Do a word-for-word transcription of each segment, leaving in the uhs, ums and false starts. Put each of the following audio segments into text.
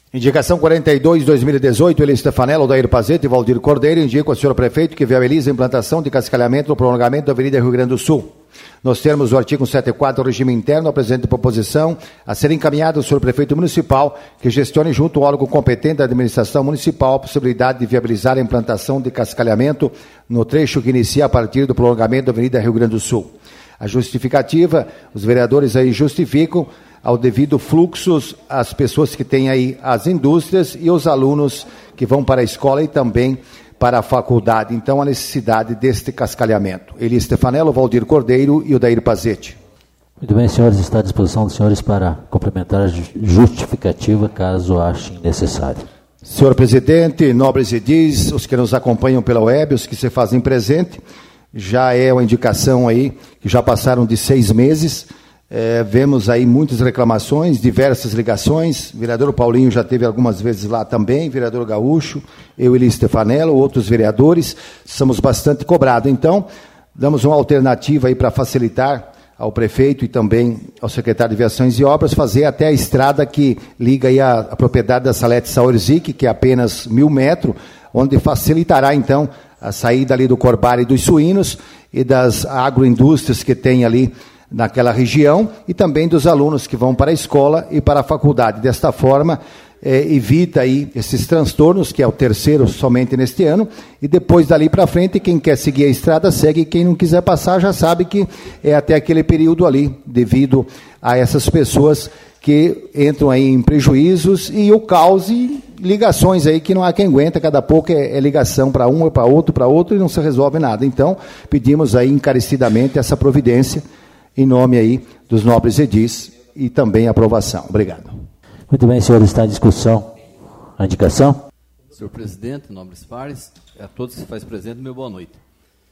Indicação quarenta e dois, dois mil e dezoito, Eli Stefanello, Odair Pazete e Valdir Cordeiro, indicam ao senhor prefeito que viabiliza a implantação de cascalhamento no prolongamento da Avenida Rio Grande do Sul. Nos termos do artigo cento e quatro do regime interno, apresenta proposição a ser encaminhada ao senhor prefeito municipal, que gestione junto ao órgão competente da administração municipal a possibilidade de viabilizar a implantação de cascalhamento no trecho que inicia a partir do prolongamento da Avenida Rio Grande do Sul. A justificativa, os vereadores aí justificam ao devido fluxos as pessoas que têm aí as indústrias e os alunos que vão para a escola e também para a faculdade. Então, a necessidade deste cascalhamento. Eli Stefanello, Valdir Cordeiro e Odair Pazete. Muito bem, senhores, está à disposição dos senhores para complementar a justificativa, caso achem necessário. Senhor presidente, nobres edis, os que nos acompanham pela web, os que se fazem presente, já é uma indicação aí, que já passaram de seis meses, é, vemos aí muitas reclamações, diversas ligações, o vereador Paulinho já teve algumas vezes lá também, vereador Gaúcho, eu, Eli Stefanello, outros vereadores, somos bastante cobrados. Então, damos uma alternativa aí para facilitar ao prefeito e também ao secretário de Viações e Obras, fazer até a estrada que liga aí a, a propriedade da Salete Sauerzic, que é apenas mil metros, onde facilitará, então, a saída ali do Corbário e dos suínos e das agroindústrias que tem ali naquela região e também dos alunos que vão para a escola e para a faculdade. Desta forma, é, evita aí esses transtornos, que é o terceiro somente neste ano, e depois dali para frente, quem quer seguir a estrada segue, quem não quiser passar já sabe que é até aquele período ali, devido a essas pessoas que entram aí em prejuízos e o caos e ligações aí que não há quem aguenta, cada pouco é, é ligação para um, para outro, para outro e não se resolve nada. Então, pedimos aí encarecidamente essa providência em nome aí dos nobres edis e também aprovação. Obrigado. Muito bem, senhor, está em discussão a indicação. Senhor presidente, nobres pares, a todos que se faz presente, meu boa noite.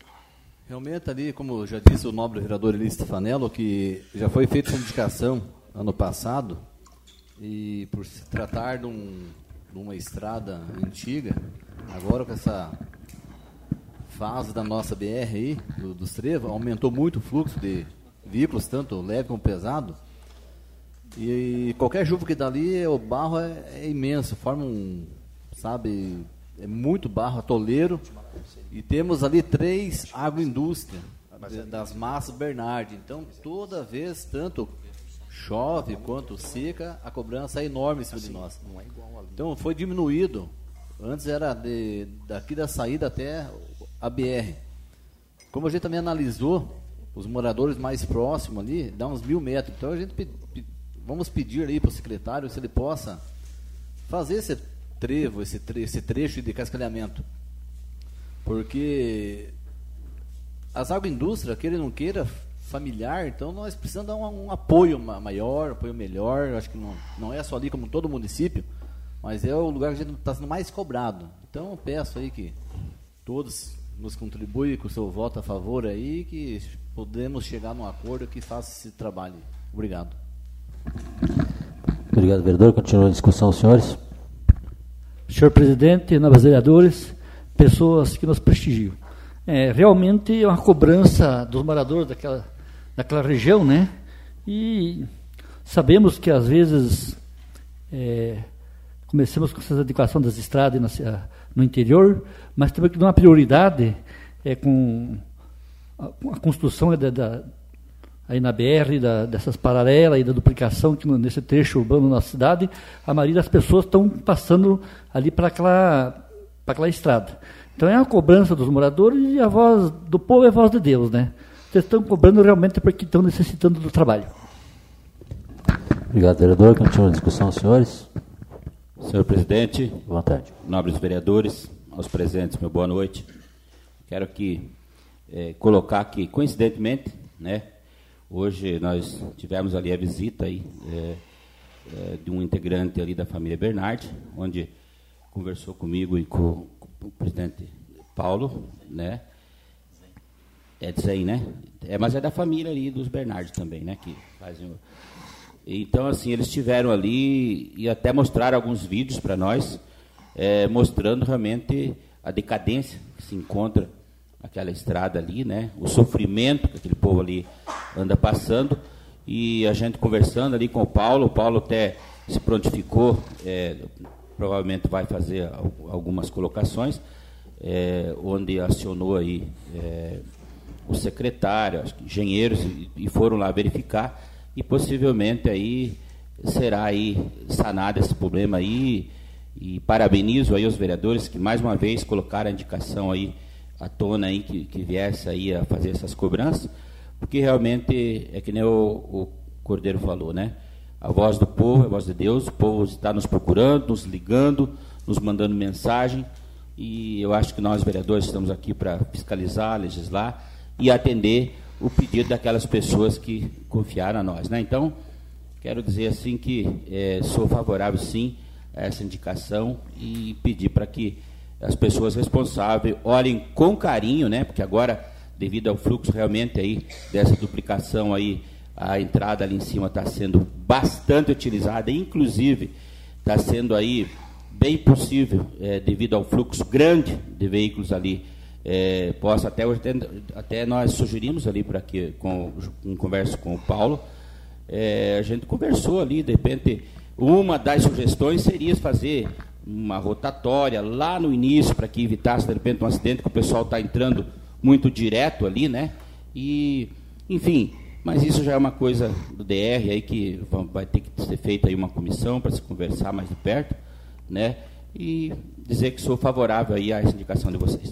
Realmente ali, como já disse o nobre vereador Eli Stefanello, que já foi feita essa indicação ano passado, e por se tratar de, um, de uma estrada antiga, agora com essa fase da nossa B R aí, do, dos trevos, aumentou muito o fluxo de veículos, tanto leve como pesado, e qualquer chuva que dá ali, o barro é, é imenso, forma um, sabe, é muito barro, atoleiro, e temos ali três agroindústrias das massas Bernardi, então toda vez, tanto chove quanto seca, a cobrança é enorme em cima de nós. Então foi diminuído, antes era de, daqui da saída até a B R. Como a gente também analisou, os moradores mais próximos ali, dá uns mil metros. Então a gente pe- pe- vamos pedir aí para o secretário se ele possa fazer esse trevo, esse, tre- esse trecho de cascalhamento. Porque as agroindústrias, queira ou não queira, familiar, então nós precisamos dar um, um apoio maior, um apoio melhor. Eu acho que não, não é só ali como todo município, mas é o lugar que a gente está sendo mais cobrado. Então eu peço aí que todos nos contribuem com o seu voto a favor aí, que podemos chegar num acordo que faça esse trabalho. Obrigado. Obrigado, vereador. Continua a discussão, senhores. Senhor presidente, nobres vereadores, pessoas que nos prestigiam. É, realmente é uma cobrança dos moradores daquela, daquela região, né? E sabemos que às vezes é, começamos com essa adequação das estradas na, no interior, mas temos que dar uma prioridade é, com a, a construção da, da, aí na B R, da, dessas paralelas e da duplicação que nesse trecho urbano na cidade, a maioria das pessoas estão passando ali para aquela, para aquela estrada. Então é uma cobrança dos moradores e a voz do povo é a voz de Deus, né? Vocês estão cobrando realmente porque estão necessitando do trabalho. Obrigado, vereador. Continua a discussão, senhores. Senhor presidente, boa tarde. Nobres vereadores, aos presentes, meu boa noite. Quero aqui é, colocar que, coincidentemente, né, hoje nós tivemos ali a visita aí, é, é, de um integrante ali da família Bernardi, onde conversou comigo e com, com o presidente Paulo, né? É disso aí, né? É, mas é da família ali dos Bernardi também, né? Que fazem. Então, assim, eles estiveram ali e até mostraram alguns vídeos para nós, é, mostrando realmente a decadência que se encontra aquela estrada ali, né? O sofrimento que aquele povo ali anda passando. E a gente conversando ali com o Paulo, o Paulo até se prontificou, é, provavelmente vai fazer algumas colocações, é, onde acionou aí é, o secretário, acho que engenheiros, e, e foram lá verificar, e possivelmente aí será aí sanado esse problema aí, e parabenizo aí os vereadores que mais uma vez colocaram a indicação aí à tona aí, que, que viesse aí a fazer essas cobranças, porque realmente é que nem o, o Cordeiro falou, né? A voz do povo é a voz de Deus, o povo está nos procurando, nos ligando, nos mandando mensagem, e eu acho que nós, vereadores, estamos aqui para fiscalizar, legislar e atender o pedido daquelas pessoas que confiaram a nós, né? Então, quero dizer assim que é, sou favorável, sim, a essa indicação e pedir para que as pessoas responsáveis olhem com carinho, né? Porque agora, devido ao fluxo realmente aí dessa duplicação aí, a entrada ali em cima está sendo bastante utilizada, inclusive está sendo aí bem possível, é, devido ao fluxo grande de veículos ali, é, posso até, até, até nós sugerimos ali para que, com, em conversa com o Paulo, é, a gente conversou ali, de repente, uma das sugestões seria fazer uma rotatória lá no início, para que evitasse, de repente, um acidente, que o pessoal está entrando muito direto ali, né? E, enfim, mas isso já é uma coisa do D R aí que vai ter que ser feita aí uma comissão para se conversar mais de perto, né? E dizer que sou favorável aí a essa indicação de vocês.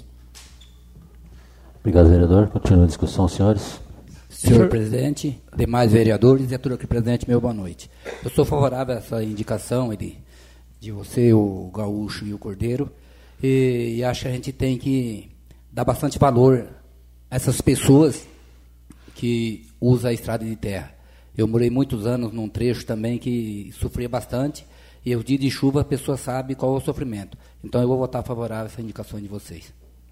Obrigado, vereador. Continua a discussão, senhores. Senhor, Senhor presidente, demais vereadores e a turma aqui presente, meu boa noite. Eu sou favorável a essa indicação de, de você, o Gaúcho e o Cordeiro, e, e acho que a gente tem que dar bastante valor a essas pessoas que usam a estrada de terra. Eu morei muitos anos num trecho também que sofria bastante, e os dias de chuva a pessoa sabe qual é o sofrimento. Então eu vou votar favorável a essa indicação de vocês.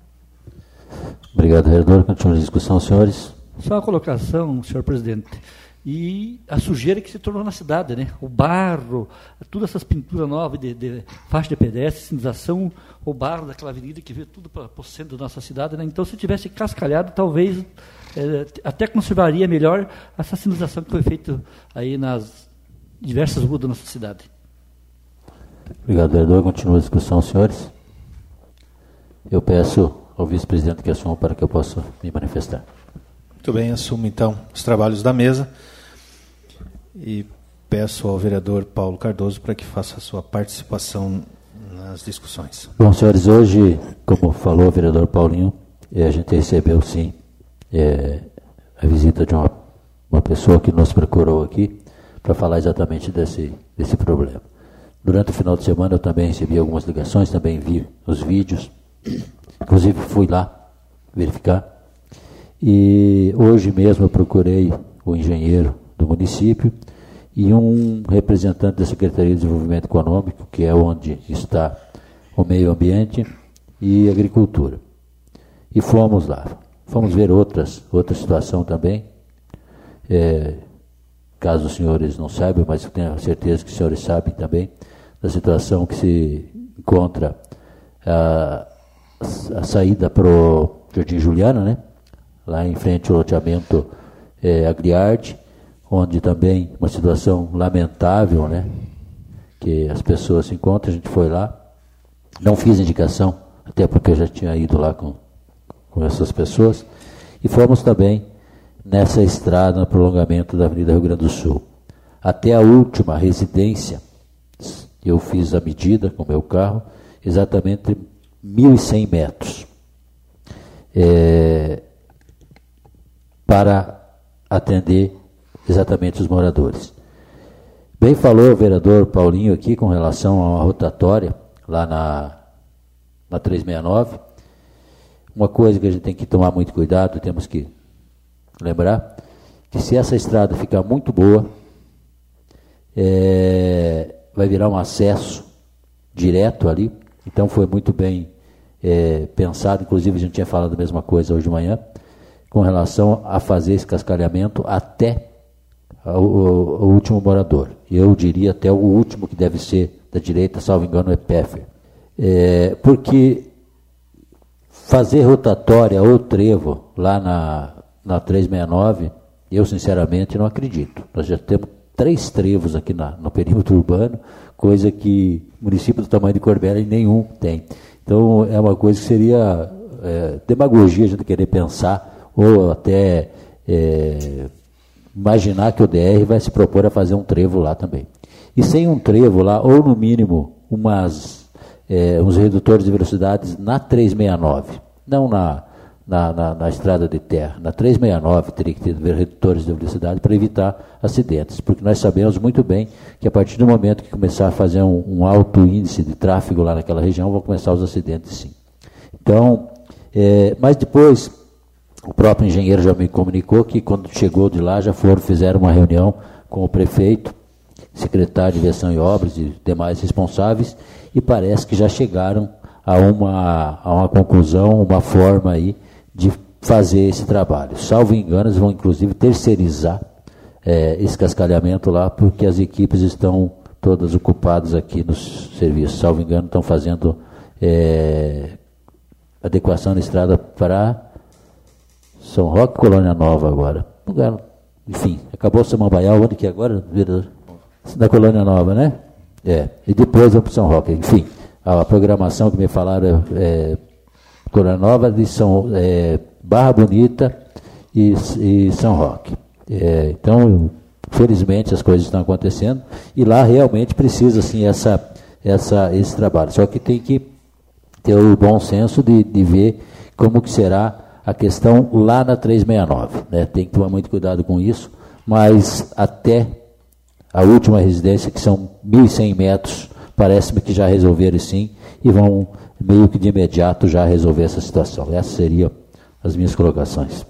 Obrigado, vereador. Continua a discussão, senhores. Só uma colocação, senhor presidente. E a sujeira que se tornou na cidade, né? O barro, todas essas pinturas novas de, de faixa de pedestre, sinalização, o barro daquela avenida que veio tudo para o centro da nossa cidade, né? Então, se tivesse cascalhado, talvez é, até conservaria melhor essa sinalização que foi feita aí nas diversas ruas da nossa cidade. Obrigado, vereador. Continua a discussão, senhores. Eu peço ao vice-presidente que assuma para que eu possa me manifestar. Muito bem, assumo então os trabalhos da mesa e peço ao vereador Paulo Cardoso para que faça a sua participação nas discussões. Bom, senhores, hoje, como falou o vereador Paulinho, a gente recebeu, sim, é, a visita de uma, uma pessoa que nos procurou aqui para falar exatamente desse, desse problema. Durante o final de semana eu também recebi algumas ligações, também vi os vídeos, inclusive fui lá verificar. E hoje mesmo eu procurei o engenheiro do município e um representante da Secretaria de Desenvolvimento Econômico, que é onde está o meio ambiente e agricultura. E fomos lá. Fomos ver outras, outra situação também. É, caso os senhores não saibam, mas eu tenho certeza que os senhores sabem também, da situação que se encontra a, a saída para o Jardim Juliana, né? Lá em frente ao loteamento é, Agriarte, onde também uma situação lamentável, né, que as pessoas se encontram. A gente foi lá, não fiz indicação, até porque eu já tinha ido lá com, com essas pessoas, e fomos também nessa estrada, no prolongamento da Avenida Rio Grande do Sul. Até a última residência, eu fiz a medida com o meu carro, exatamente mil e cem metros. É, para atender exatamente os moradores. Bem falou o vereador Paulinho aqui com relação a uma rotatória lá na, na trezentos e sessenta e nove. Uma coisa que a gente tem que tomar muito cuidado, temos que lembrar, que se essa estrada ficar muito boa, é, vai virar um acesso direto ali. Então foi muito bem é, pensado, inclusive a gente tinha falado a mesma coisa hoje de manhã, com relação a fazer esse cascalhamento até o, o, o último morador. Eu diria até o último, que deve ser da direita, salvo engano, é Peffer. É, porque fazer rotatória ou trevo lá na, na trezentos e sessenta e nove, eu sinceramente não acredito. Nós já temos três trevos aqui na, no perímetro urbano, coisa que município do tamanho de Corbélia nenhum tem. Então, é uma coisa que seria é, demagogia a gente querer pensar, ou até é, imaginar que o D R vai se propor a fazer um trevo lá também. E sem um trevo lá, ou no mínimo, umas, é, uns redutores de velocidades na trezentos e sessenta e nove, não na, na, na, na estrada de terra. Na trezentos e sessenta e nove teria que ter redutores de velocidade para evitar acidentes, porque nós sabemos muito bem que a partir do momento que começar a fazer um, um alto índice de tráfego lá naquela região, vão começar os acidentes sim. Então, é, mas depois, o próprio engenheiro já me comunicou que quando chegou de lá, já foram, fizeram uma reunião com o prefeito, secretário de Viação e Obras e demais responsáveis, e parece que já chegaram a uma, a uma conclusão, uma forma aí de fazer esse trabalho. Salvo engano, eles vão inclusive terceirizar é, esse cascalhamento lá, porque as equipes estão todas ocupadas aqui nos serviços. Salvo engano, estão fazendo é, adequação na estrada para São Roque, Colônia Nova agora. Lugar, enfim, acabou o Samambaial, onde que é agora? Na Colônia Nova, né? É, e depois vamos para São Roque. Enfim, a programação que me falaram é Colônia Nova, de São, é, Barra Bonita e, e São Roque. É, então, felizmente as coisas estão acontecendo e lá realmente precisa assim, essa, essa, esse trabalho. Só que tem que ter o bom senso de, de ver como que será a questão lá na trezentos e sessenta e nove. Né? Tem que tomar muito cuidado com isso, mas até a última residência, que são mil e cem metros, parece-me que já resolveram sim, e vão meio que de imediato já resolver essa situação. Essas seriam as minhas colocações.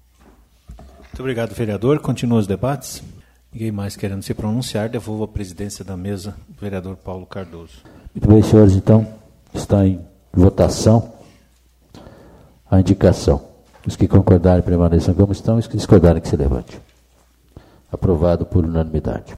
Muito obrigado, vereador. Continua os debates. Ninguém mais querendo se pronunciar, devolvo a presidência da mesa do vereador Paulo Cardoso. Muito bem, senhores, então, está em votação a indicação. Os que concordarem permaneçam como estão, os que discordarem que se levante. Aprovado por unanimidade.